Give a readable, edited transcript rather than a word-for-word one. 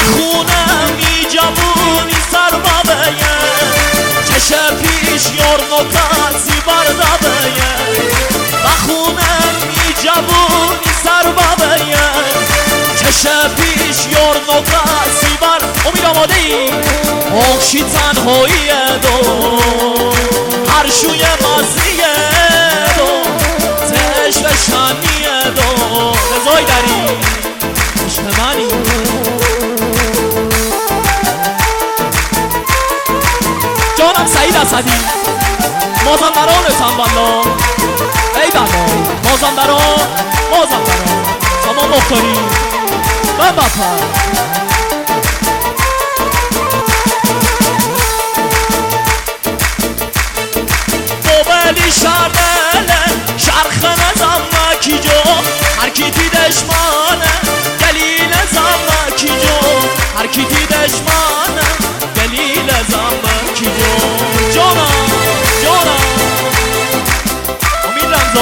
بخونم ای جوونی سر بابیه چش پیش یار نکات زیبر دابیه بخونم ای جوونی سر بابیه چش پیش یار نکات زیبر امید آماده ای آخشی تنهاییه دو هر شوی مزیه دو عشق شنیه دو رضای داری عشق منی جانم سعید اسدی مازندرانتم والا ای بابا مازندران سامان مختاری من بپر بابلی شرمله شرخ نظام کی جو هر کی تی دشمانه دلیل زم کی جو هر کی تی دشمانه دلیل زم کی جو جانا